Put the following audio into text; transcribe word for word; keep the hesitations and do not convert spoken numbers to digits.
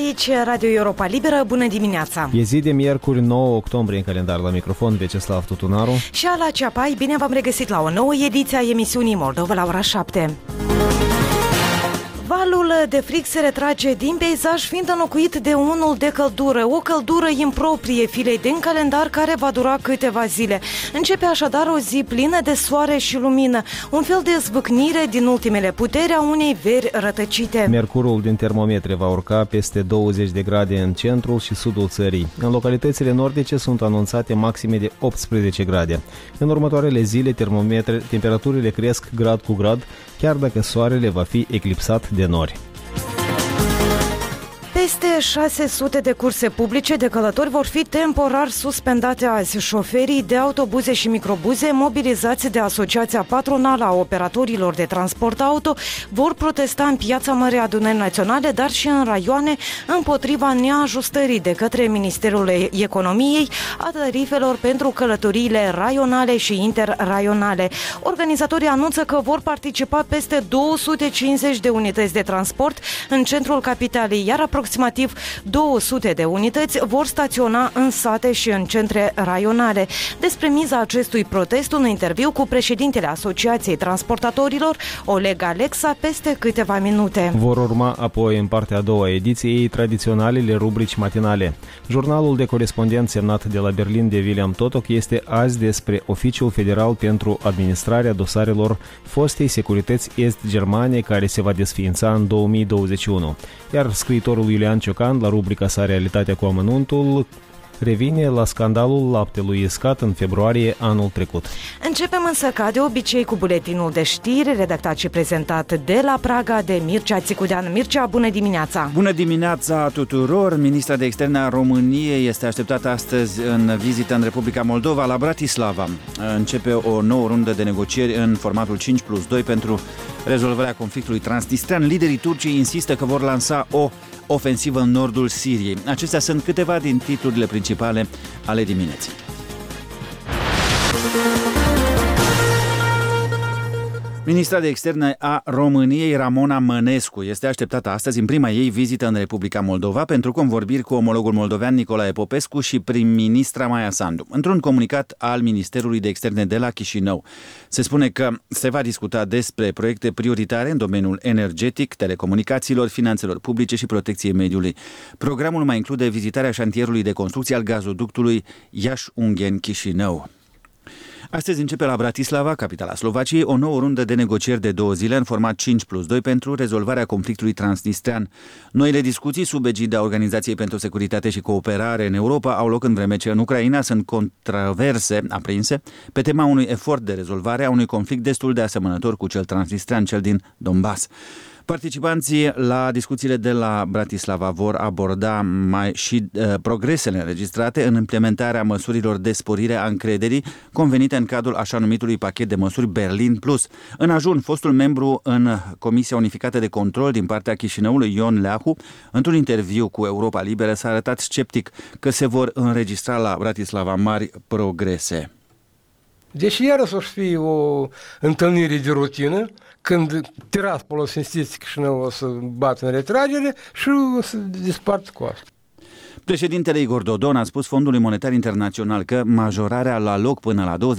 Aici Radio Europa Liberă, bună dimineața! E zi de miercuri, nouă octombrie în calendar. La microfon Veceslav Tutunaru și Ala Ceapai. Bine v-am regăsit la o nouă ediție a emisiunii Moldova la ora șapte. Valul de frig se retrage din peisaj, fiind înlocuit de unul de căldură, o căldură improprie filei din calendar care va dura câteva zile. Începe așadar o zi plină de soare și lumină, un fel de zvâcnire din ultimele puteri a unei veri rătăcite. Mercurul din termometre va urca peste douăzeci de grade în centrul și sudul țării. În localitățile nordice sunt anunțate maxime de optsprezece grade. În următoarele zile, termometre, temperaturile cresc grad cu grad, chiar dacă soarele va fi eclipsat de nori. Peste șase sute de curse publice de călători vor fi temporar suspendate azi. Șoferii de autobuze și microbuze mobilizați de Asociația Patronală a Operatorilor de Transport Auto vor protesta în Piața Mării Adunării Naționale, dar și în raioane, împotriva neajustării de către Ministerul Economiei a tarifelor pentru călătoriile raionale și interraionale. Organizatorii anunță că vor participa peste două sute cincizeci de unități de transport în centrul capitalei, iar aproximativ Aproximativ două sute de unități vor staționa în sate și în centre raionale. Despre miza acestui protest, un interviu cu președintele Asociației Transportatorilor, Oleg Alexa, peste câteva minute. Vor urma apoi, în partea a doua ediției, tradiționalele rubrici matinale. Jurnalul de corespondent semnat de la Berlin de William Totok este azi despre Oficiul Federal pentru Administrarea Dosarelor fostei securități est-germane, care se va desființa în două mii douăzeci și unu. Iar scriitorul Iulian Ciocan, la rubrica sa Realitatea cu amănuntul, revine la scandalul laptelui iscat în februarie anul trecut. Începem însă ca de obicei cu buletinul de știri, redactat și prezentat de la Praga de Mircea Țicudean. Mircea, bună dimineața! Bună dimineața tuturor! Ministra de Externe a României este așteptată astăzi în vizită în Republica Moldova, la Bratislava. Începe o nouă rundă de negocieri în formatul cinci plus doi pentru rezolvarea conflictului transnistrean. Liderii Turciei insistă că vor lansa o ofensivă în nordul Siriei. Acestea sunt câteva din titlurile principale ale dimineții. Ministra de Externe a României, Ramona Mănescu, este așteptată astăzi în prima ei vizită în Republica Moldova pentru convorbiri cu omologul moldovean Nicolae Popescu și prim-ministra Maia Sandu. Într-un comunicat al Ministerului de Externe de la Chișinău, se spune că se va discuta despre proiecte prioritare în domeniul energetic, telecomunicațiilor, finanțelor publice și protecției mediului. Programul mai include vizitarea șantierului de construcție al gazoductului Iași-Ungheni-Chișinău. Astăzi începe la Bratislava, capitala Slovaciei, o nouă rundă de negocieri de două zile în format cinci plus doi pentru rezolvarea conflictului transnistrean. Noile discuții sub egida Organizației pentru Securitate și Cooperare în Europa au loc în vreme ce în Ucraina sunt controverse aprinse pe tema unui efort de rezolvare a unui conflict destul de asemănător cu cel transnistrean, cel din Donbass. Participanții la discuțiile de la Bratislava vor aborda mai și uh, progresele înregistrate în implementarea măsurilor de sporire a încrederii convenite în cadrul așa numitului pachet de măsuri Berlin Plus. În ajun, fostul membru în Comisia Unificată de Control din partea Chișinăului, Ion Leahu, într-un interviu cu Europa Liberă, s-a arătat sceptic că se vor înregistra la Bratislava mari progrese. Deci iarăși o să fie o întâlnire de rutină, când Tiraspol o să insiste Chișinău o să bată în retragere și o să dispartă cu asta. Președintele Igor Dodon a spus Fondului Monetar Internațional că majorarea la loc până la